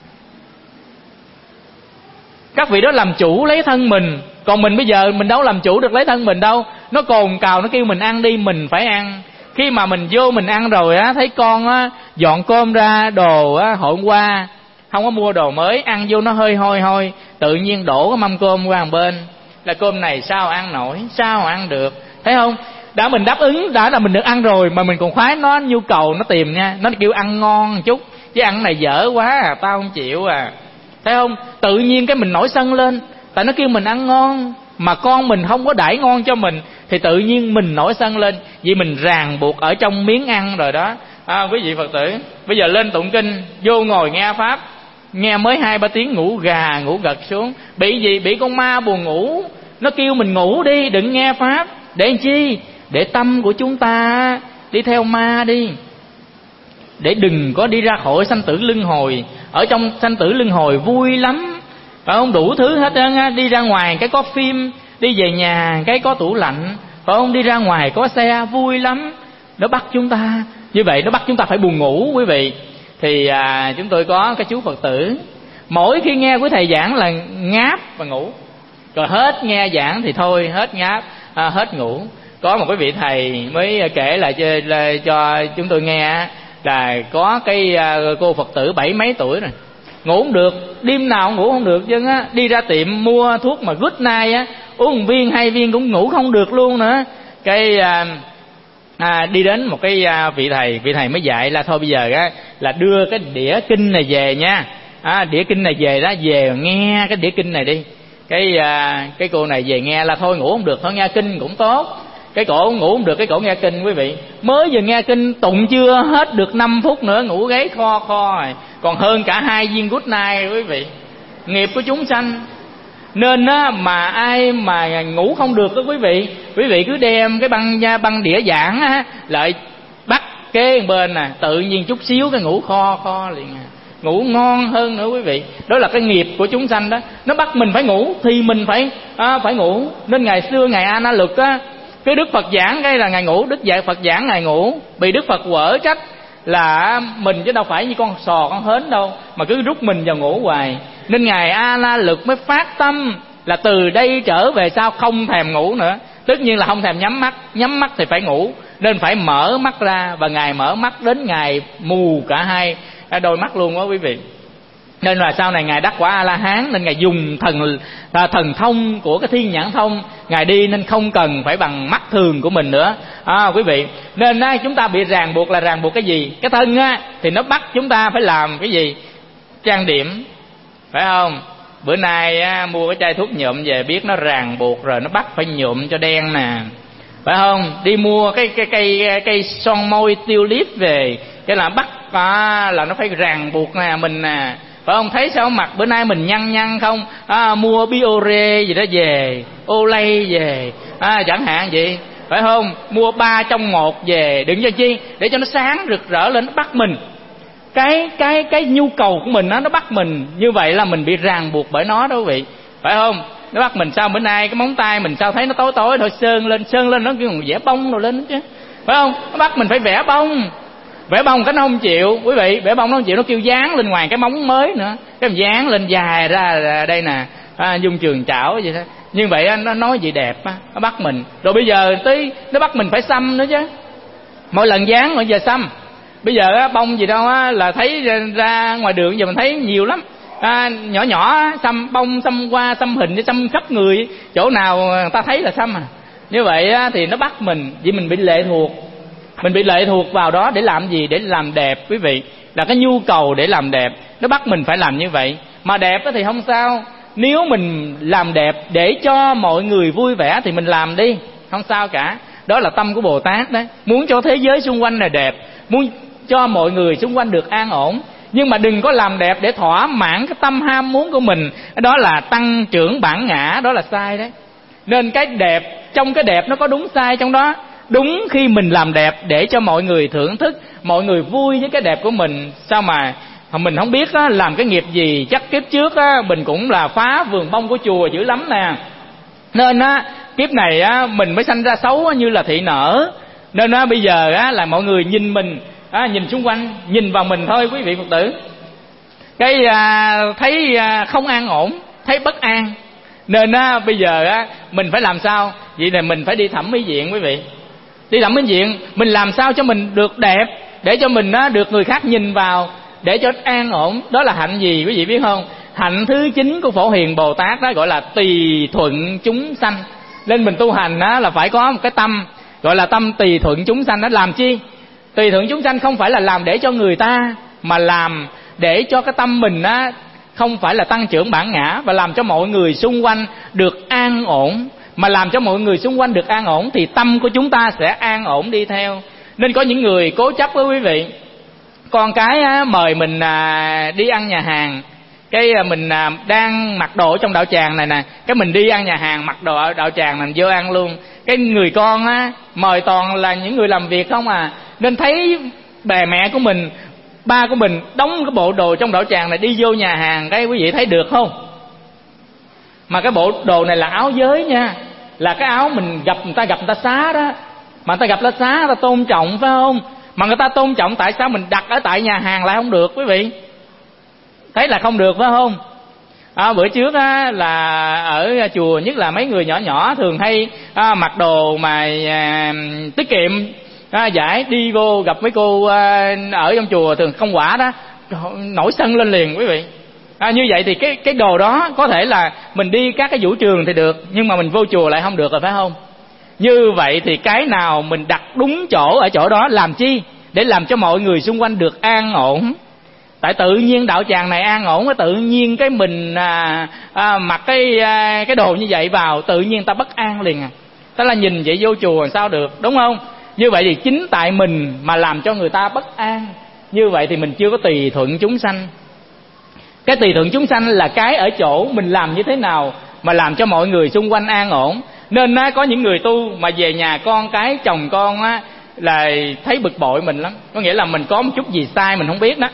Các vị đó làm chủ lấy thân mình, còn mình bây giờ mình đâu làm chủ được lấy thân mình đâu. Nó cồn cào nó kêu mình ăn đi, mình phải ăn. Khi mà mình vô mình ăn rồi á, thấy con á dọn cơm ra, đồ á hôm qua không có mua đồ mới, ăn vô nó hơi hôi hôi, tự nhiên đổ cái mâm cơm qua một bên, là cơm này sao ăn nổi, sao ăn được, thấy không? Đã mình đáp ứng, đã là mình được ăn rồi mà mình còn khoái nó, nhu cầu nó tìm nha, nó kêu ăn ngon một chút, chứ ăn này dở quá à, tao không chịu à, thấy không? Tự nhiên cái mình nổi sân lên, tại nó kêu mình ăn ngon mà con mình không có đãi ngon cho mình, thì tự nhiên mình nổi sân lên, vì mình ràng buộc ở trong miếng ăn rồi đó. À, quý vị Phật tử, bây giờ lên tụng kinh, vô ngồi nghe pháp, nghe mới hai ba tiếng ngủ gà ngủ gật xuống. Bị gì? Bị con ma buồn ngủ, nó kêu mình ngủ đi, đừng nghe pháp. Để làm chi? Để tâm của chúng ta đi theo ma đi, để đừng có đi ra khỏi sanh tử luân hồi. Ở trong sanh tử luân hồi vui lắm, phải không? Đủ thứ hết trơn á. Đi ra ngoài cái có phim, đi về nhà cái có tủ lạnh, phải không? Đi ra ngoài có xe, vui lắm. Nó bắt chúng ta như vậy, nó bắt chúng ta phải buồn ngủ quý vị. Thì à, chúng tôi có cái chú Phật tử, mỗi khi nghe quý thầy giảng là ngáp và ngủ, rồi hết nghe giảng thì thôi, hết ngáp, à, hết ngủ. Có một cái vị thầy mới kể lại cho, là, cho chúng tôi nghe là có cái à, cô Phật tử bảy mấy tuổi rồi, ngủ không được, đêm nào ngủ không được chứ á. Đi ra tiệm mua thuốc mà good night á, uống một viên hai viên cũng ngủ không được luôn nữa. Cái à, à, đi đến một cái à, vị thầy, vị thầy mới dạy là thôi bây giờ á là đưa cái đĩa kinh này về nha, à, đĩa kinh này về đó, về nghe cái đĩa kinh này đi. Cái à, cái cô này về nghe là thôi ngủ không được, thôi nghe kinh cũng tốt. Cái cổ ngủ không được, cái cổ nghe kinh quý vị. Mới vừa nghe kinh tụng chưa hết được năm phút nữa ngủ gáy kho kho rồi. Còn hơn cả hai viên good night quý vị. Nghiệp của chúng sanh. Nên á, mà ai mà ngủ không được đó quý vị, quý vị cứ đem cái băng băng đĩa giảng á, lại bắt kế bên nè, tự nhiên chút xíu cái ngủ kho kho liền à. Ngủ ngon hơn nữa quý vị. Đó là cái nghiệp của chúng sanh đó. Nó bắt mình phải ngủ thì mình phải à, phải ngủ. Nên ngày xưa ngày A Na Lực á, cái Đức Phật giảng cái là ngày ngủ, Đức dạy Phật giảng ngày ngủ. Bị Đức Phật quở trách là mình chứ đâu phải như con sò con hến đâu mà cứ rút mình vào ngủ hoài. Nên ngài A Na Lực mới phát tâm là từ đây trở về sau không thèm ngủ nữa. Tất nhiên là không thèm nhắm mắt, nhắm mắt thì phải ngủ, nên phải mở mắt ra. Và ngài mở mắt đến ngài mù cả hai đôi mắt luôn đó quý vị. Nên là sau này ngài đắc quả A La Hán, nên ngài dùng thần thần thông của cái thiên nhãn thông ngài đi, nên không cần phải bằng mắt thường của mình nữa à, quý vị. Nên á, chúng ta bị ràng buộc là ràng buộc cái gì? Cái thân á thì nó bắt chúng ta phải làm cái gì? Trang điểm, phải không? Bữa nay á, mua cái chai thuốc nhuộm về biết nó ràng buộc rồi, nó bắt phải nhuộm cho đen nè, phải không? Đi mua cái cái cây cây son môi tulip về, cái là bắt à, là nó phải ràng buộc nè mình nè, phải không? Thấy sao mặt bữa nay mình nhăn nhăn không? À, mua Biore gì đó về, Olay về, à, chẳng hạn vậy, phải không? Mua ba trong một về, đừng cho chi, để cho nó sáng rực rỡ lên, nó bắt mình. Cái cái cái nhu cầu của mình đó, nó bắt mình như vậy là mình bị ràng buộc bởi nó đó quý vị, phải không? Nó bắt mình sao bữa nay cái móng tay mình sao thấy nó tối tối thôi, sơn lên sơn lên nó kêu vẽ bông rồi lên chứ, phải không? Nó bắt mình phải vẽ bông, vẽ bông cái nó không chịu quý vị, vẽ bông nó không chịu, nó kêu dán lên ngoài cái móng mới nữa, cái mình dán lên dài ra đây nè, à, dung trường trảo vậy đó. Như vậy nó nói gì đẹp á, nó bắt mình. Rồi bây giờ tới nó bắt mình phải xăm nữa chứ, mỗi lần dán mỗi giờ xăm. Bây giờ á, bông gì đâu á, là thấy ra, ra ngoài đường giờ mình thấy nhiều lắm à, nhỏ nhỏ xăm bông, xăm hoa, xăm hình, xăm khắp người, chỗ nào người ta thấy là xăm à. Như vậy á, thì nó bắt mình, vì mình bị lệ thuộc, mình bị lệ thuộc vào đó để làm gì? Để làm đẹp quý vị, là cái nhu cầu để làm đẹp, nó bắt mình phải làm như vậy. Mà đẹp thì không sao, nếu mình làm đẹp để cho mọi người vui vẻ thì mình làm đi, không sao cả. Đó là tâm của Bồ Tát đấy, muốn cho thế giới xung quanh này đẹp, muốn cho mọi người xung quanh được an ổn. Nhưng mà đừng có làm đẹp để thỏa mãn cái tâm ham muốn của mình, đó là tăng trưởng bản ngã, đó là sai đấy. Nên cái đẹp, trong cái đẹp nó có đúng sai trong đó. Đúng khi mình làm đẹp để cho mọi người thưởng thức, mọi người vui với cái đẹp của mình. Sao mà mình không biết á, làm cái nghiệp gì, chắc kiếp trước á, mình cũng là phá vườn bông của chùa dữ lắm nè. Nên á, kiếp này á, mình mới sanh ra xấu á, như là thị nở. Nên á, bây giờ á, là mọi người nhìn mình, à, nhìn xung quanh, nhìn vào mình thôi quý vị Phật tử. Cái à, thấy à, không an ổn, thấy bất an. Nên á, bây giờ á, mình phải làm sao? Vậy là mình phải đi thẩm mỹ viện quý vị. Đi thẩm mỹ viện, mình làm sao cho mình được đẹp, để cho mình á, được người khác nhìn vào, để cho an ổn. Đó là hạnh gì quý vị biết không? Hạnh thứ chín của Phổ Hiền Bồ Tát đó gọi là tùy thuận chúng sanh. Nên mình tu hành á, là phải có một cái tâm gọi là tâm tùy thuận chúng sanh. Đó làm chi? Tùy thuận chúng sanh không phải là làm để cho người ta, mà làm để cho cái tâm mình á, không phải là tăng trưởng bản ngã, và làm cho mọi người xung quanh được an ổn. Mà làm cho mọi người xung quanh được an ổn thì tâm của chúng ta sẽ an ổn đi theo. Nên có những người cố chấp với quý vị, con cái á, mời mình à, đi ăn nhà hàng, cái à, mình à, đang mặc đồ trong đạo tràng này nè, cái mình đi ăn nhà hàng mặc đồ ở đạo tràng mình vô ăn luôn. Cái người con á, mời toàn là những người làm việc không à, nên thấy bà mẹ của mình, ba của mình đóng cái bộ đồ trong đạo tràng này đi vô nhà hàng, cái quý vị thấy được không? Mà cái bộ đồ này là áo giới nha, là cái áo mình gặp người ta gặp người ta xá đó, mà người ta gặp người ta xá, người ta tôn trọng phải không? Mà người ta tôn trọng, tại sao mình đặt ở tại nhà hàng lại không được quý vị? Thấy là không được phải không? À, bữa trước á, là ở chùa, nhất là mấy người nhỏ nhỏ thường hay à, mặc đồ mà à, tiết kiệm, à, giải đi vô gặp mấy cô à, ở trong chùa thường không quả đó, nổi sân lên liền quý vị. À, như vậy thì cái cái đồ đó có thể là mình đi các cái vũ trường thì được, nhưng mà mình vô chùa lại không được rồi phải không? Như vậy thì cái nào mình đặt đúng chỗ ở chỗ đó, làm chi? Để làm cho mọi người xung quanh được an ổn, Tại tự nhiên đạo tràng này an ổn, tự nhiên cái mình à, à, mặc cái à, cái đồ như vậy vào, tự nhiên ta bất an liền à. Ta là nhìn vậy vô chùa làm sao được, đúng không? Như vậy thì chính tại mình mà làm cho người ta bất an, như vậy thì mình chưa có tùy thuận chúng sanh. Cái tùy thuận chúng sanh là cái ở chỗ mình làm như thế nào mà làm cho mọi người xung quanh an ổn. Nên á, có những người tu mà về nhà con cái chồng con á, là thấy bực bội mình lắm. Có nghĩa là mình có một chút gì sai mình không biết đó,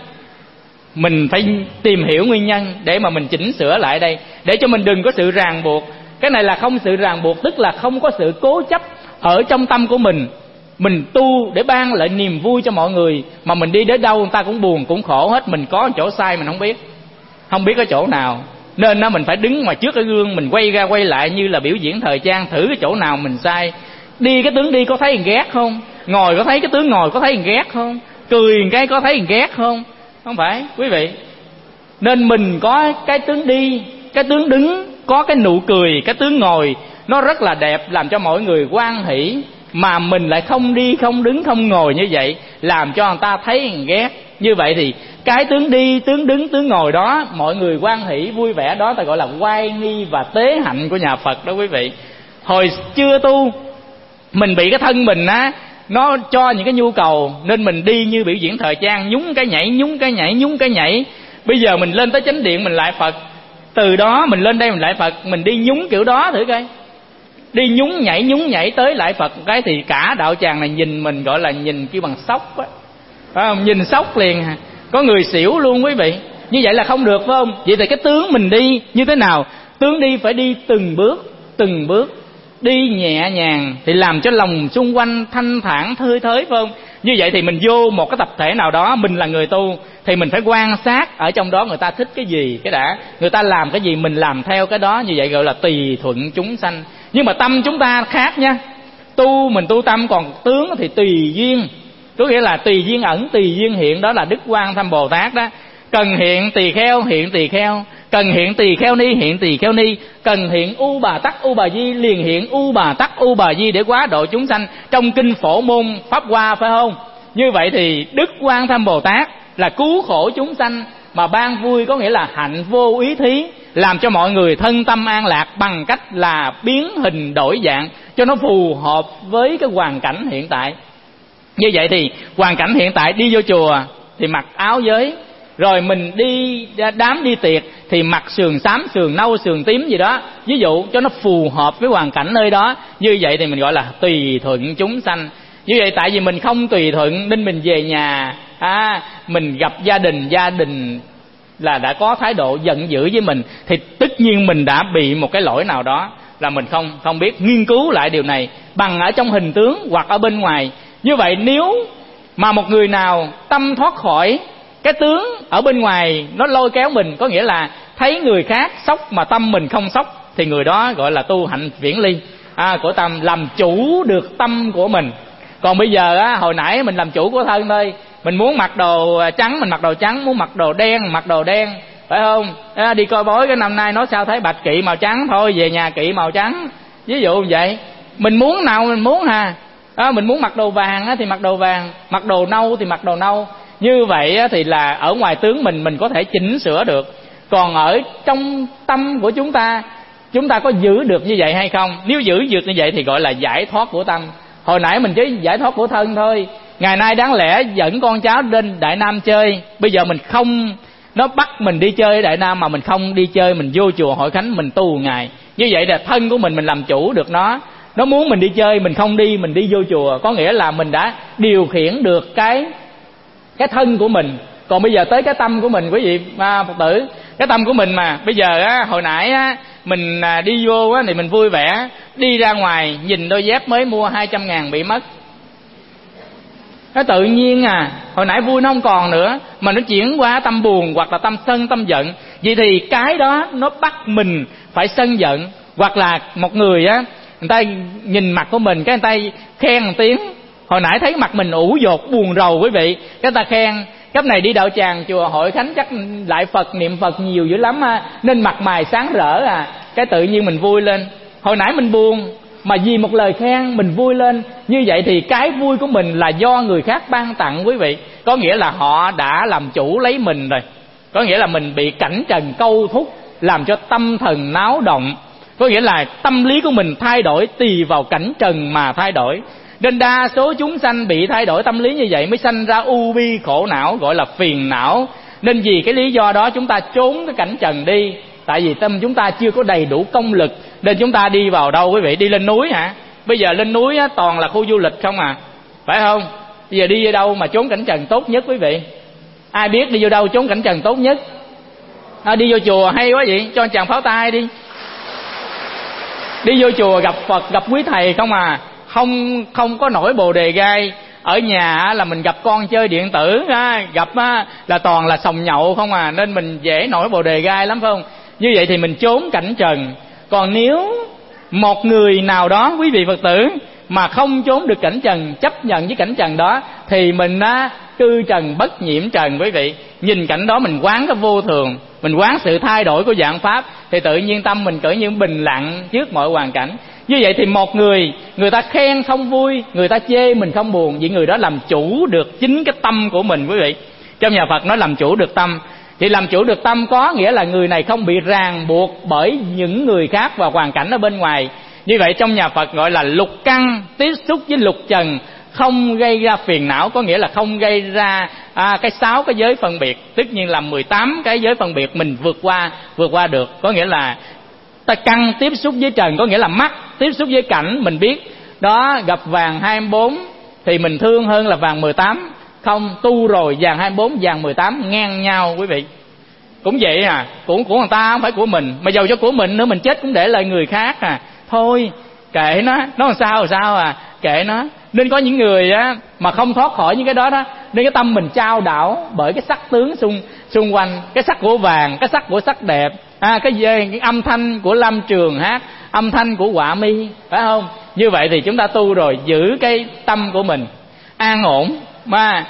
mình phải tìm hiểu nguyên nhân để mà mình chỉnh sửa lại đây, để cho mình đừng có sự ràng buộc. Cái này là không sự ràng buộc, tức là không có sự cố chấp ở trong tâm của mình. Mình tu để ban lại niềm vui cho mọi người, mà mình đi đến đâu người ta cũng buồn cũng khổ hết. Mình có chỗ sai mình không biết, không biết cái chỗ nào, nên nó mình phải đứng ngoài trước cái gương, mình quay ra quay lại như là biểu diễn thời trang, thử cái chỗ nào mình sai. Đi cái tướng đi có thấy người ghét không? Ngồi có thấy cái tướng ngồi có thấy người ghét không? Cười cái có thấy người ghét không? Không phải quý vị. Nên mình có cái tướng đi, cái tướng đứng, có cái nụ cười, cái tướng ngồi nó rất là đẹp, làm cho mọi người hoan hỷ. Mà mình lại không đi, không đứng, không ngồi như vậy, làm cho người ta thấy người ghét. Như vậy thì cái tướng đi, tướng đứng, tướng ngồi đó mọi người hoan hỷ vui vẻ đó, ta gọi là oai nghi và tế hạnh của nhà Phật đó quý vị. Hồi chưa tu mình bị cái thân mình á, nó cho những cái nhu cầu, nên mình đi như biểu diễn thời trang, nhúng cái nhảy, nhúng cái nhảy, nhúng cái nhảy. Bây giờ mình lên tới chánh điện mình lại Phật, từ đó mình lên đây mình lại Phật, mình đi nhúng kiểu đó thử coi. Đi nhúng nhảy, nhúng nhảy tới lại Phật cái thì cả đạo tràng này nhìn mình gọi là nhìn kêu bằng sốc á, phải không? Nhìn sốc liền, có người xỉu luôn quý vị. Như vậy là không được phải không? Vậy thì cái tướng mình đi như thế nào? Tướng đi phải đi từng bước, từng bước, đi nhẹ nhàng thì làm cho lòng xung quanh thanh thản thơi thới phải không? Như vậy thì mình vô một cái tập thể nào đó, mình là người tu thì mình phải quan sát ở trong đó người ta thích cái gì cái đã, người ta làm cái gì mình làm theo cái đó. Như vậy gọi là tùy thuận chúng sanh. Nhưng mà tâm chúng ta khác nha, tu mình tu tâm, còn tướng thì tùy duyên, có nghĩa là tùy duyên ẩn tùy duyên hiện. Đó là Đức Quan Tham Bồ Tát đó. Cần hiện tỳ kheo hiện tỳ kheo, cần hiện tỳ kheo ni hiện tỳ kheo ni, cần hiện U Bà Tắc U Bà Di liền hiện U Bà Tắc U Bà Di để hóa độ chúng sanh. Trong kinh Phổ Môn Pháp Hoa phải không? Như vậy thì Đức Quan Tham Bồ Tát là cứu khổ chúng sanh mà ban vui, có nghĩa là hạnh vô úy thí, làm cho mọi người thân tâm an lạc bằng cách là biến hình đổi dạng cho nó phù hợp với cái hoàn cảnh hiện tại. Như vậy thì hoàn cảnh hiện tại đi vô chùa thì mặc áo giới, rồi mình đi đám đi tiệc thì mặc sườn xám, sườn nâu, sườn tím gì đó, ví dụ cho nó phù hợp với hoàn cảnh nơi đó. Như vậy thì mình gọi là tùy thuận chúng sanh. Như vậy tại vì mình không tùy thuận nên mình về nhà à, mình gặp gia đình, gia đình là đã có thái độ giận dữ với mình, thì tất nhiên mình đã bị một cái lỗi nào đó là mình không không biết nghiên cứu lại điều này bằng ở trong hình tướng hoặc ở bên ngoài. Như vậy nếu mà một người nào tâm thoát khỏi cái tướng ở bên ngoài nó lôi kéo mình, có nghĩa là thấy người khác sốc mà tâm mình không sốc, thì người đó gọi là tu hạnh viễn ly à, của tâm, làm chủ được tâm của mình. Còn bây giờ á, hồi nãy mình làm chủ của thân thôi, mình muốn mặc đồ trắng mình mặc đồ trắng, muốn mặc đồ đen mặc đồ đen, phải không? À, đi coi bói cái năm nay nói sao thấy bạch kỵ màu trắng, thôi về nhà kỵ màu trắng, ví dụ như vậy. Mình muốn nào mình muốn hà à, mình muốn mặc đồ vàng á, thì mặc đồ vàng, mặc đồ nâu thì mặc đồ nâu. Như vậy á, thì là ở ngoài tướng mình mình có thể chỉnh sửa được. Còn ở trong tâm của chúng ta, chúng ta có giữ được như vậy hay không? Nếu giữ được như vậy thì gọi là giải thoát của tâm. Hồi nãy mình chỉ giải thoát của thân thôi. Ngày nay đáng lẽ dẫn con cháu lên Đại Nam chơi, bây giờ mình không, nó bắt mình đi chơi ở Đại Nam mà mình không đi chơi, mình vô chùa Hội Khánh mình tu ngày. Như vậy là thân của mình mình làm chủ được nó. Nó muốn mình đi chơi mình không đi, mình đi vô chùa, có nghĩa là mình đã điều khiển được cái cái thân của mình. Còn bây giờ tới cái tâm của mình quý vị à, Phật tử, cái tâm của mình mà bây giờ á, hồi nãy á, mình à, đi vô á, thì mình vui vẻ, đi ra ngoài nhìn đôi dép mới mua hai trăm ngàn bị mất. Nó tự nhiên à, hồi nãy vui nó không còn nữa, mà nó chuyển qua tâm buồn hoặc là tâm sân, tâm giận. Vậy thì cái đó nó bắt mình phải sân giận. Hoặc là một người á, người ta nhìn mặt của mình, cái người ta khen một tiếng. Hồi nãy thấy mặt mình ủ dột buồn rầu quý vị, cái ta khen cấp này đi đạo tràng chùa Hội Khánh chắc lại Phật niệm Phật nhiều dữ lắm á, nên mặt mày sáng rỡ à, cái tự nhiên mình vui lên. Hồi nãy mình buồn, mà vì một lời khen mình vui lên. Như vậy thì cái vui của mình là do người khác ban tặng quý vị. Có nghĩa là họ đã làm chủ lấy mình rồi. Có nghĩa là mình bị cảnh trần câu thúc, làm cho tâm thần náo động. Có nghĩa là tâm lý của mình thay đổi tùy vào cảnh trần mà thay đổi. Nên đa số chúng sanh bị thay đổi tâm lý như vậy mới sanh ra u bi khổ não, gọi là phiền não. Nên vì cái lý do đó chúng ta trốn cái cảnh trần đi. Tại vì tâm chúng ta chưa có đầy đủ công lực. Nên chúng ta đi vào đâu quý vị? Đi lên núi hả? Bây giờ lên núi á, toàn là khu du lịch không à, phải không? Bây giờ đi vô đâu mà trốn cảnh trần tốt nhất quý vị? Ai biết đi vô đâu trốn cảnh trần tốt nhất? À, đi vô chùa hay quá vậy, cho chàng pháo tay đi. Đi vô chùa gặp Phật, gặp quý thầy không à. Không không có nổi bồ đề gai. Ở nhà là mình gặp con chơi điện tử, gặp là toàn là sòng nhậu không à. Nên mình dễ nổi bồ đề gai lắm phải không? Như vậy thì mình trốn cảnh trần. Còn nếu một người nào đó quý vị Phật tử mà không trốn được cảnh trần, chấp nhận với cảnh trần đó, thì mình á cư trần bất nhiễm trần quý vị. Nhìn cảnh đó mình quán cái vô thường, mình quán sự thay đổi của dạng pháp, thì tự nhiên tâm mình cỡ như bình lặng trước mọi hoàn cảnh. Như vậy thì một người, người ta khen không vui, người ta chê mình không buồn, vậy người đó làm chủ được chính cái tâm của mình quý vị. Trong nhà Phật nói làm chủ được tâm. Thì làm chủ được tâm có nghĩa là người này không bị ràng buộc bởi những người khác và hoàn cảnh ở bên ngoài. Như vậy trong nhà Phật gọi là lục căn tiếp xúc với lục trần, không gây ra phiền não, có nghĩa là không gây ra à, cái sáu cái giới phân biệt. Tất nhiên là mười tám cái giới phân biệt mình vượt qua, vượt qua được. Có nghĩa là ta căn tiếp xúc với trần, có nghĩa là mắt tiếp xúc với cảnh, mình biết đó gặp vàng hai mươi bốn thì mình thương hơn là vàng mười tám. Không, tu rồi vàng hai mươi bốn, vàng mười tám ngang nhau quý vị. Cũng vậy à, của, của người ta không phải của mình. Mà dầu cho của mình nữa, mình chết cũng để lại người khác à. Thôi kệ nó, nó làm sao làm sao à, kệ nó. Nên có những người á mà không thoát khỏi những cái đó đó, nên cái tâm mình trao đảo bởi cái sắc tướng xung xung quanh, cái sắc của vàng, cái sắc của sắc đẹp, à, cái, cái âm thanh của lâm trường hát, âm thanh của họa mi, phải không? Như vậy thì chúng ta tu rồi giữ cái tâm của mình an ổn, mà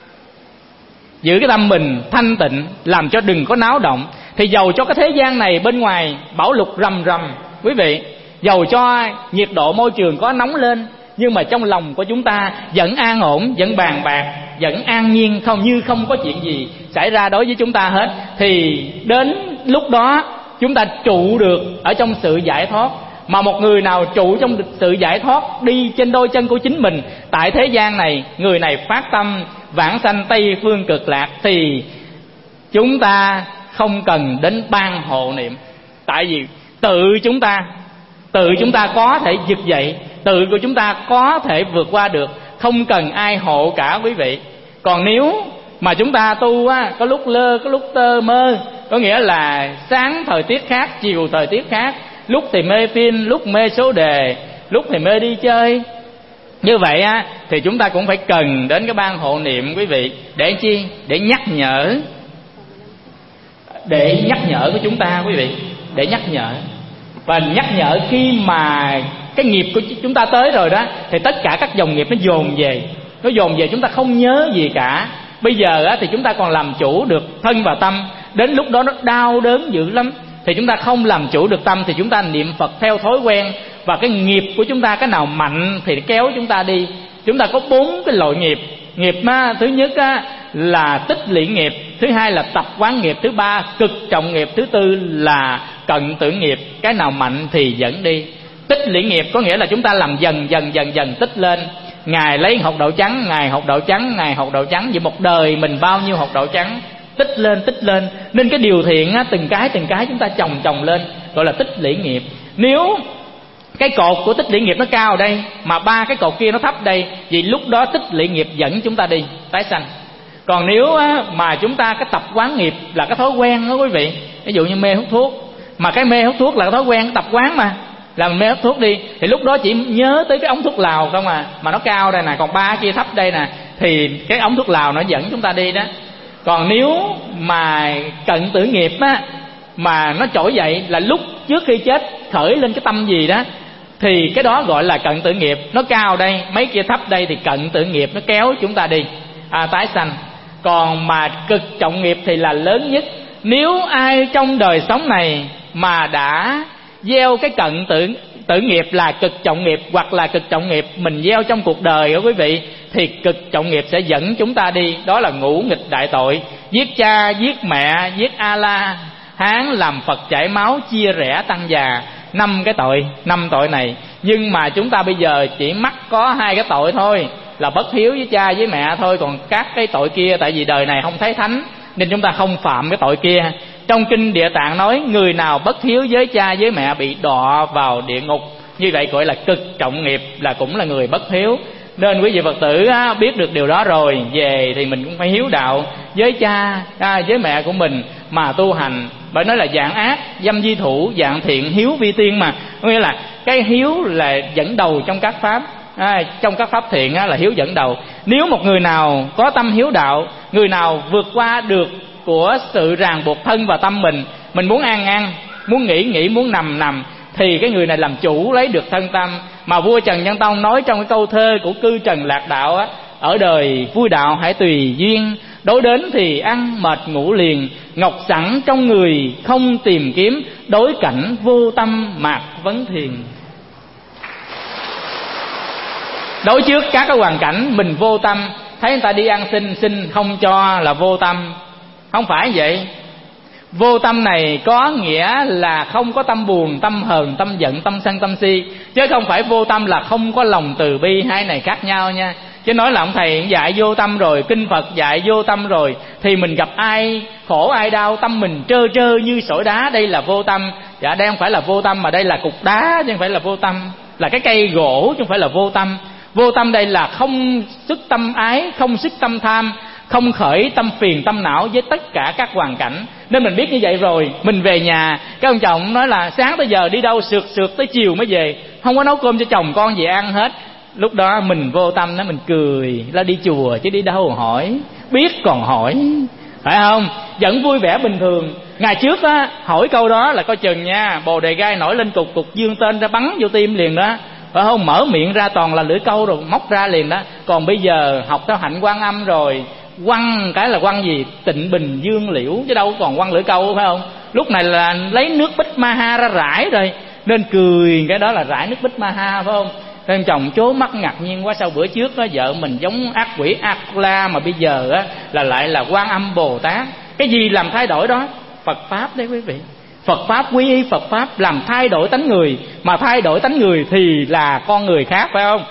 giữ cái tâm mình thanh tịnh, làm cho đừng có náo động. Thì dầu cho cái thế gian này bên ngoài bão lục rầm rầm quý vị, dầu cho nhiệt độ môi trường có nóng lên, nhưng mà trong lòng của chúng ta vẫn an ổn, vẫn bàn bạc, vẫn an nhiên, không như không có chuyện gì xảy ra đối với chúng ta hết. Thì đến lúc đó chúng ta trụ được ở trong sự giải thoát. Mà một người nào trụ trong sự giải thoát, đi trên đôi chân của chính mình tại thế gian này, người này phát tâm vãng sanh Tây phương cực lạc, thì chúng ta không cần đến ban hộ niệm. Tại vì tự chúng ta tự chúng ta có thể vực dậy, tự của chúng ta có thể vượt qua được, không cần ai hộ cả quý vị. Còn nếu mà chúng ta tu á, có lúc lơ, có lúc tơ mơ, có nghĩa là sáng thời tiết khác, chiều thời tiết khác, lúc thì mê phim, lúc mê số đề, lúc thì mê đi chơi. Như vậy á thì chúng ta cũng phải cần đến cái ban hộ niệm quý vị. Để chi? Để nhắc nhở, để nhắc nhở của chúng ta quý vị, để nhắc nhở. Và nhắc nhở khi mà cái nghiệp của chúng ta tới rồi đó, thì tất cả các dòng nghiệp nó dồn về, nó dồn về chúng ta không nhớ gì cả. Bây giờ á thì chúng ta còn làm chủ được thân và tâm, đến lúc đó nó đau đớn dữ lắm. Thì chúng ta không làm chủ được tâm, thì chúng ta niệm Phật theo thói quen, và cái nghiệp của chúng ta cái nào mạnh thì kéo chúng ta đi. Chúng ta có bốn cái loại nghiệp. Nghiệp á, thứ nhất á, là tích lũy nghiệp, thứ hai là tập quán nghiệp, thứ ba cực trọng nghiệp, thứ tư là cận tưởng nghiệp. Cái nào mạnh thì dẫn đi. Tích lũy nghiệp có nghĩa là chúng ta làm dần dần dần dần tích lên. Ngài lấy hột đậu trắng, ngài hột đậu trắng, ngài hột đậu trắng, vậy một đời mình bao nhiêu hột đậu trắng, tích lên tích lên. Nên cái điều thiện á, từng cái từng cái chúng ta chồng chồng lên, gọi là tích lũy nghiệp. Nếu cái cột của tích lũy nghiệp nó cao ở đây, mà ba cái cột kia nó thấp đây, vì lúc đó tích lũy nghiệp dẫn chúng ta đi tái sanh. Còn nếu á, mà chúng ta cái tập quán nghiệp là cái thói quen đó quý vị, ví dụ như mê hút thuốc, mà cái mê hút thuốc là cái thói quen, tập quán mà, là mình mê hút thuốc đi, thì lúc đó chỉ nhớ tới cái ống thuốc lào không à, mà nó cao đây nè, còn ba kia thấp đây nè, thì cái ống thuốc lào nó dẫn chúng ta đi đó. Còn nếu mà cận tử nghiệp á, mà nó trỗi dậy là lúc trước khi chết khởi lên cái tâm gì đó, thì cái đó gọi là cận tử nghiệp. Nó cao đây, mấy kia thấp đây, thì cận tử nghiệp nó kéo chúng ta đi à, tái sanh. Còn mà cực trọng nghiệp thì là lớn nhất. Nếu ai trong đời sống này mà đã gieo cái cận tử Tử nghiệp là cực trọng nghiệp, hoặc là cực trọng nghiệp mình gieo trong cuộc đời đó quý vị, thì cực trọng nghiệp sẽ dẫn chúng ta đi, đó là ngũ nghịch đại tội: giết cha, giết mẹ, giết A La Hán, làm Phật chảy máu, chia rẽ tăng già. Năm cái tội, năm tội này. Nhưng mà chúng ta bây giờ chỉ mắc có hai cái tội thôi, là bất hiếu với cha với mẹ thôi. Còn các cái tội kia, tại vì đời này không thấy thánh nên chúng ta không phạm cái tội kia. Trong kinh Địa Tạng nói người nào bất hiếu với cha với mẹ bị đọa vào địa ngục, như vậy gọi là cực trọng nghiệp, là cũng là người bất hiếu. Nên quý vị Phật tử á, biết được điều đó rồi, về thì mình cũng phải hiếu đạo với cha à, với mẹ của mình mà tu hành. Bởi nói là dạng ác dâm di thủ, dạng thiện hiếu vi tiên mà. Có nghĩa là cái hiếu là dẫn đầu trong các pháp, à, trong các pháp thiện á, là hiếu dẫn đầu. Nếu một người nào có tâm hiếu đạo, người nào vượt qua được của sự ràng buộc thân và tâm mình, mình muốn ăn ăn, muốn nghỉ nghỉ, muốn nằm nằm, thì cái người này làm chủ lấy được thân tâm. Mà vua Trần Nhân Tông nói trong cái câu thơ của cư Trần Lạc Đạo á: ở đời vui đạo hãy tùy duyên, đối đến thì ăn mệt ngủ liền, ngọc sẵn trong người không tìm kiếm, đối cảnh vô tâm mạc vấn thiền. Đối trước các cái hoàn cảnh mình vô tâm, thấy người ta đi ăn xin, xin không cho là vô tâm. Không phải vậy. Vô tâm này có nghĩa là không có tâm buồn, tâm hờn, tâm giận, tâm sân, tâm si, chứ không phải vô tâm là không có lòng từ bi. Hai này khác nhau nha. Chứ nói là ông thầy dạy vô tâm rồi, kinh Phật dạy vô tâm rồi, thì mình gặp ai khổ ai đau, tâm mình trơ trơ như sỏi đá, đây là vô tâm. Dạ đây không phải là vô tâm, mà đây là cục đá chứ không phải là vô tâm. Là cái cây gỗ chứ không phải là vô tâm. Vô tâm đây là không sức tâm ái, không sức tâm tham, không khởi tâm phiền tâm não với tất cả các hoàn cảnh. Nên mình biết như vậy rồi, mình về nhà, cái ông chồng nói là sáng tới giờ đi đâu sượt sượt tới chiều mới về, không có nấu cơm cho chồng con về ăn hết. Lúc đó mình vô tâm đó, mình cười là đi chùa chứ đi đâu hỏi, biết còn hỏi, phải không? Vẫn vui vẻ bình thường. Ngày trước á, hỏi câu đó là coi chừng nha, bồ đề gai nổi lên cục, cục dương tên ra bắn vô tim liền đó, phải không? Mở miệng ra toàn là lưỡi câu rồi móc ra liền đó. Còn bây giờ học theo hạnh Quan Âm rồi, quăng cái là quăng gì? Tịnh bình dương liễu, chứ đâu còn quăng lưỡi câu, phải không? Lúc này là lấy nước Bích Ma Ha ra rải rồi, nên cười cái đó là rải nước Bích Ma Ha, phải không? Em chồng chố mắt ngạc nhiên quá, sao bữa trước đó vợ mình giống ác quỷ ác la, mà bây giờ á là lại là Quan Âm Bồ Tát. Cái gì làm thay đổi đó? Phật pháp đấy quý vị. Phật pháp, quy y Phật pháp làm thay đổi tánh người, mà thay đổi tánh người thì là con người khác, phải không?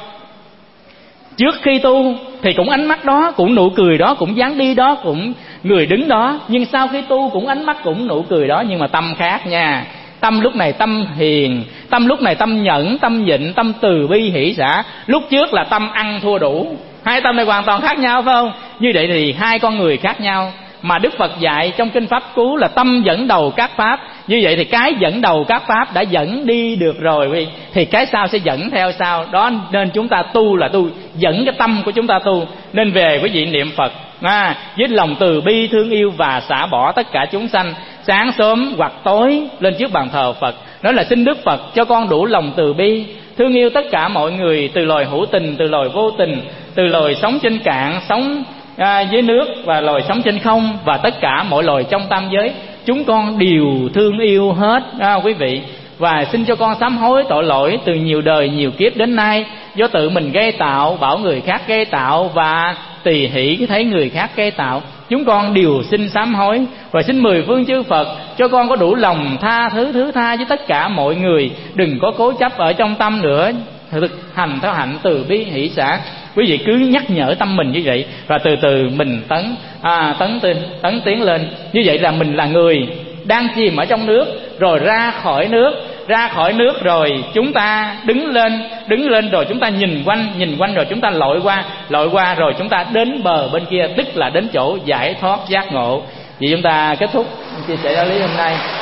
Trước khi tu thì cũng ánh mắt đó, cũng nụ cười đó, cũng dáng đi đó, cũng người đứng đó. Nhưng sau khi tu cũng ánh mắt, cũng nụ cười đó, nhưng mà tâm khác nha. Tâm lúc này tâm hiền, tâm lúc này tâm nhẫn, tâm nhịn, tâm từ bi hỷ xả. Lúc trước là tâm ăn thua đủ. Hai tâm này hoàn toàn khác nhau, phải không? Như vậy thì hai con người khác nhau. Mà Đức Phật dạy trong kinh Pháp Cú là tâm dẫn đầu các pháp. Như vậy thì cái dẫn đầu các pháp đã dẫn đi được rồi, thì cái sau sẽ dẫn theo sau. Đó nên chúng ta tu là tu dẫn cái tâm của chúng ta tu. Nên về quý vị niệm Phật à, với lòng từ bi thương yêu và xả bỏ tất cả chúng sanh. Sáng sớm hoặc tối lên trước bàn thờ Phật, nói là xin Đức Phật cho con đủ lòng từ bi, thương yêu tất cả mọi người, từ loài hữu tình, từ loài vô tình, từ loài sống trên cạn, sống à, dưới nước, và loài sống trên không, và tất cả mọi loài trong tam giới. Chúng con đều thương yêu hết à, quý vị. Và xin cho con sám hối tội lỗi từ nhiều đời nhiều kiếp đến nay, do tự mình gây tạo, bảo người khác gây tạo, và tùy hỷ thấy người khác gây tạo. Chúng con đều xin sám hối. Và xin mười phương chư Phật cho con có đủ lòng tha thứ thứ tha với tất cả mọi người, đừng có cố chấp ở trong tâm nữa, thực hành theo hạnh từ bi hỷ xả. Quý vị cứ nhắc nhở tâm mình như vậy, và từ từ mình tấn à, tấn tấn, tấn tiến lên. Như vậy là mình là người đang chìm ở trong nước, rồi ra khỏi nước, ra khỏi nước rồi chúng ta đứng lên, đứng lên rồi chúng ta nhìn quanh, nhìn quanh rồi chúng ta lội qua, lội qua rồi chúng ta đến bờ bên kia, tức là đến chỗ giải thoát giác ngộ. Vậy chúng ta kết thúc chia sẻ đạo lý hôm nay.